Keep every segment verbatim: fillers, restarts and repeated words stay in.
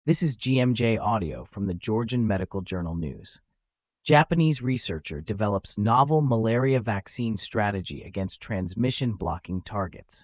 This is G M J Audio from the Georgian Medical Journal News. Japanese researcher develops novel malaria vaccine strategy against transmission-blocking targets.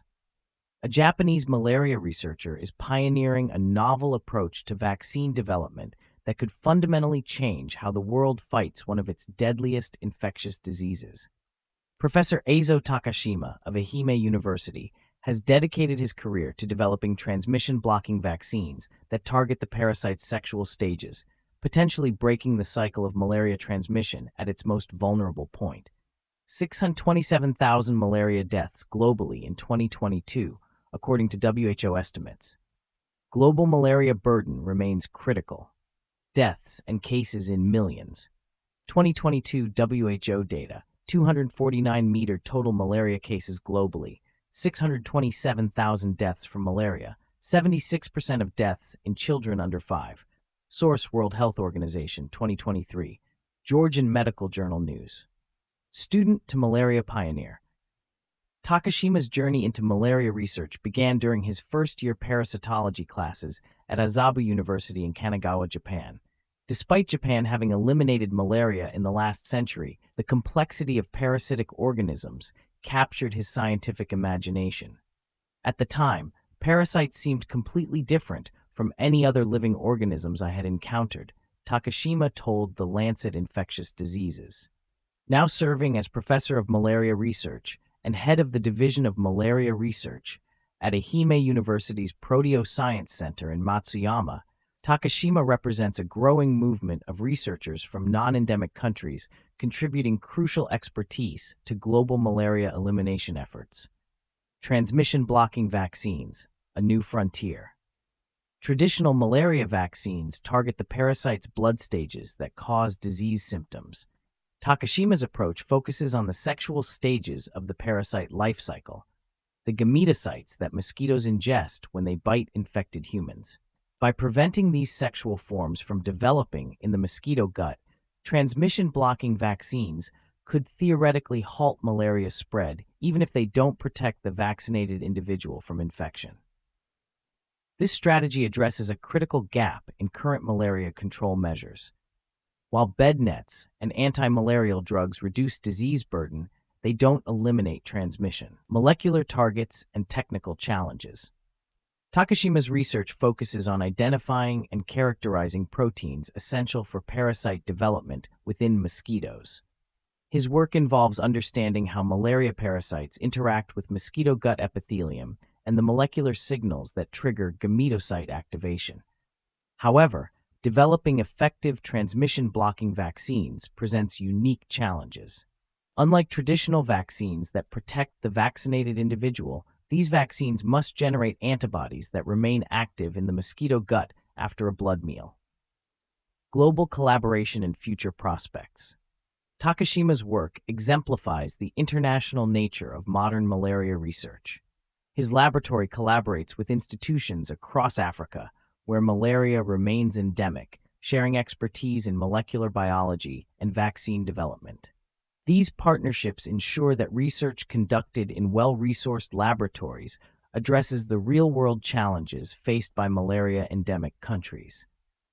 A Japanese malaria researcher is pioneering a novel approach to vaccine development that could fundamentally change how the world fights one of its deadliest infectious diseases. Professor Eizo Takashima of Ehime University has dedicated his career to developing transmission-blocking vaccines that target the parasite's sexual stages, potentially breaking the cycle of malaria transmission at its most vulnerable point. six hundred twenty-seven thousand malaria deaths globally in twenty twenty-two, according to W H O estimates. Global malaria burden remains critical. Deaths and cases in millions. twenty twenty-two W H O data, two hundred forty-nine million total malaria cases globally, six hundred twenty-seven thousand deaths from malaria, seventy-six percent of deaths in children under five. Source: World Health Organization, twenty twenty-three. Georgian Medical Journal News. Student to malaria pioneer. Takashima's journey into malaria research began during his first-year parasitology classes at Azabu University in Kanagawa, Japan. Despite Japan having eliminated malaria in the last century, the complexity of parasitic organisms captured his scientific imagination. At the time, parasites seemed completely different from any other living organisms I had encountered, Takashima told The Lancet Infectious Diseases. Now serving as professor of malaria research and head of the Division of Malaria Research at Ehime University's Proteo Science Center in Matsuyama, Takashima represents a growing movement of researchers from non-endemic countries contributing crucial expertise to global malaria elimination efforts. Transmission-blocking vaccines, a new frontier. Traditional malaria vaccines target the parasite's blood stages that cause disease symptoms. Takashima's approach focuses on the sexual stages of the parasite life cycle, the gametocytes that mosquitoes ingest when they bite infected humans. By preventing these sexual forms from developing in the mosquito gut, transmission-blocking vaccines could theoretically halt malaria spread even if they don't protect the vaccinated individual from infection. This strategy addresses a critical gap in current malaria control measures. While bed nets and anti-malarial drugs reduce disease burden, they don't eliminate transmission, molecular targets, and technical challenges. Takashima's research focuses on identifying and characterizing proteins essential for parasite development within mosquitoes. His work involves understanding how malaria parasites interact with mosquito gut epithelium and the molecular signals that trigger gametocyte activation. However, developing effective transmission-blocking vaccines presents unique challenges. Unlike traditional vaccines that protect the vaccinated individual, these vaccines must generate antibodies that remain active in the mosquito gut after a blood meal. Global collaboration and future prospects. Takashima's work exemplifies the international nature of modern malaria research. His laboratory collaborates with institutions across Africa, where malaria remains endemic, sharing expertise in molecular biology and vaccine development. These partnerships ensure that research conducted in well-resourced laboratories addresses the real-world challenges faced by malaria-endemic countries.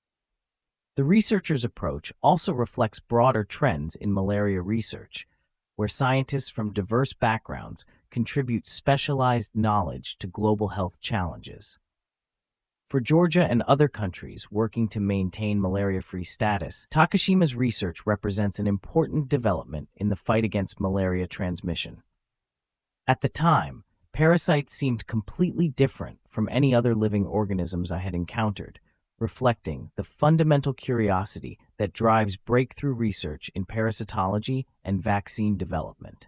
The researcher's approach also reflects broader trends in malaria research, where scientists from diverse backgrounds contribute specialized knowledge to global health challenges. For Georgia and other countries working to maintain malaria-free status, Takashima's research represents an important development in the fight against malaria transmission. At the time, parasites seemed completely different from any other living organisms I had encountered, reflecting the fundamental curiosity that drives breakthrough research in parasitology and vaccine development.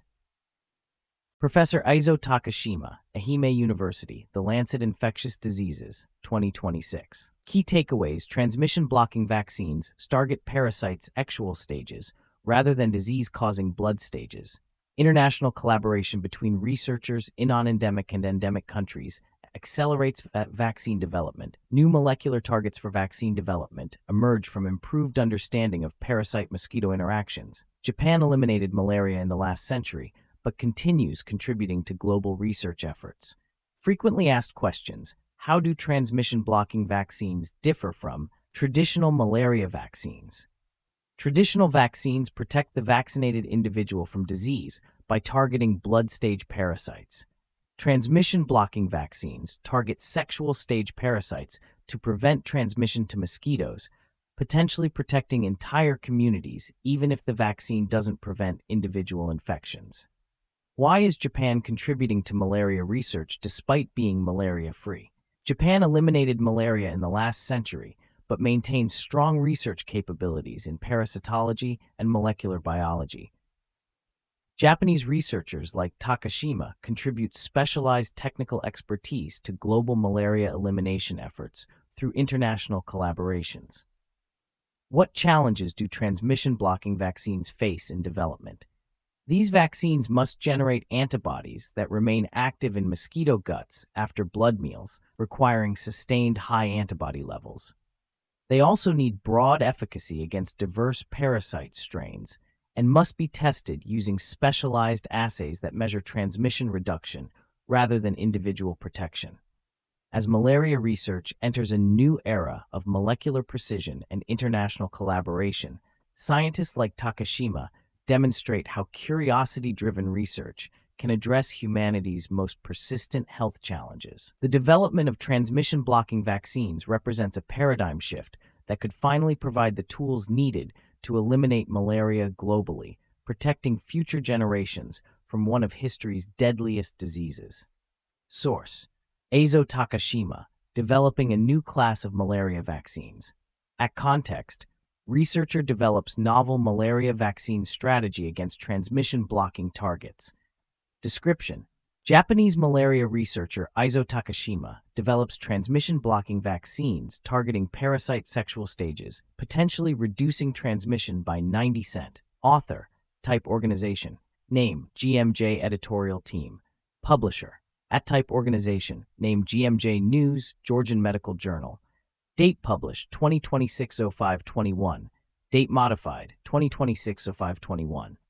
Professor Eizo Takashima, Ehime University, The Lancet Infectious Diseases, twenty twenty-six. Key takeaways: transmission-blocking vaccines target parasites' sexual stages rather than disease-causing blood stages. International collaboration between researchers in non-endemic and endemic countries accelerates va vaccine development. New molecular targets for vaccine development emerge from improved understanding of parasite-mosquito interactions. Japan eliminated malaria in the last century, but continues contributing to global research efforts. Frequently asked questions: How do transmission-blocking vaccines differ from traditional malaria vaccines? Traditional vaccines protect the vaccinated individual from disease by targeting blood-stage parasites. Transmission-blocking vaccines target sexual-stage parasites to prevent transmission to mosquitoes, potentially protecting entire communities even if the vaccine doesn't prevent individual infections. Why is Japan contributing to malaria research despite being malaria-free? Japan eliminated malaria in the last century, but maintains strong research capabilities in parasitology and molecular biology. Japanese researchers like Takashima contribute specialized technical expertise to global malaria elimination efforts through international collaborations. What challenges do transmission-blocking vaccines face in development? These vaccines must generate antibodies that remain active in mosquito guts after blood meals, requiring sustained high antibody levels. They also need broad efficacy against diverse parasite strains and must be tested using specialized assays that measure transmission reduction rather than individual protection. As malaria research enters a new era of molecular precision and international collaboration, scientists like Takashima demonstrate how curiosity-driven research can address humanity's most persistent health challenges. The development of transmission-blocking vaccines represents a paradigm shift that could finally provide the tools needed to eliminate malaria globally, protecting future generations from one of history's deadliest diseases. Source: Eizo Takashima, developing a new class of malaria vaccines. At context, researcher develops novel malaria vaccine strategy against transmission-blocking targets. Description: Japanese malaria researcher Eizo Takashima develops transmission-blocking vaccines targeting parasite sexual stages, potentially reducing transmission by ninety percent. Author: Type Organization. Name: G M J Editorial Team. Publisher: At Type Organization. Name: G M J News, Georgian Medical Journal. Date published: twenty twenty-six oh five twenty-one. Date modified: twenty twenty-six oh five twenty-one.